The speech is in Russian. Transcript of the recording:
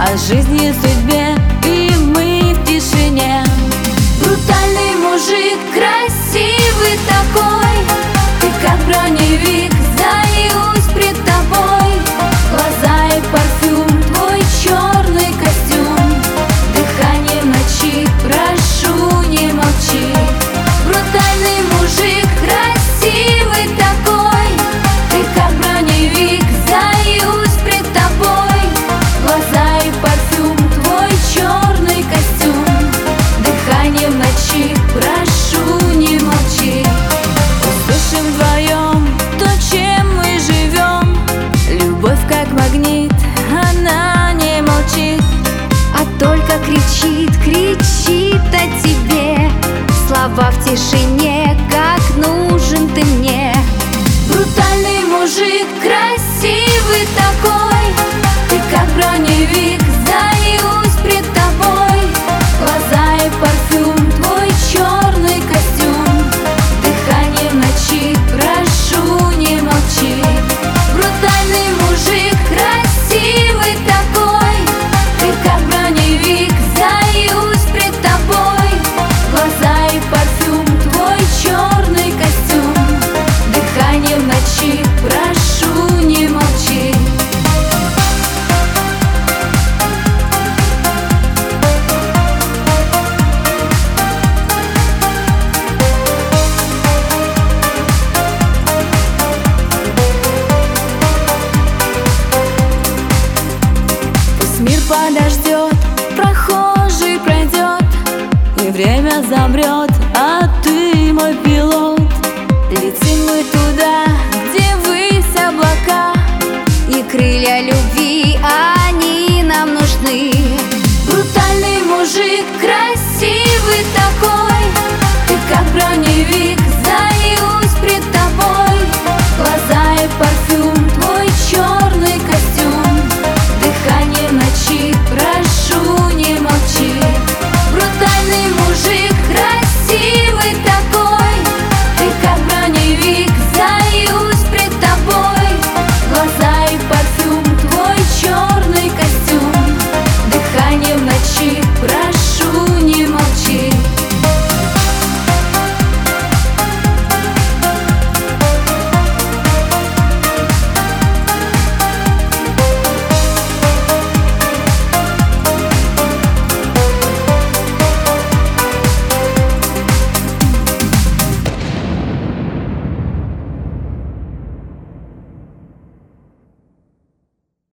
о жизни, судьбе, и мы в тишине. Брутальный мужик, красивый такой, ты как броневик, сдаюсь пред тобой. Глаза и парфюм, твой черный костюм, дыхание ночи, прошу, не молчи. Брутальный мужик, красивый такой, ты как броневик, сдаюсь пред тобой. Глаза и парфюм, твой черный костюм, дыхание в ночи, прошу, не молчи. Услышим вдвоем то, чем мы живем. Любовь как магнит, она не молчит, а только кричит, кричит о тебе. Слова в тишине, как нужен ты мне. Брутальный мужик, красивый такой, ты как броневик, сдаюсь пред тобой. Глаза и парфюм, твой черный костюм, дыхание в ночи, прошу, не молчи. Брутальный мужик, красивый такой, ты как броневик, сдаюсь пред тобой. Глаза и парфюм, твой черный костюм, дыхание в ночи, прошу, не молчи. пусть мир подождет, прохожий пройдет, и время замрет, а ты мой пилот. Летим мы туда, где высь облака, И крылья любви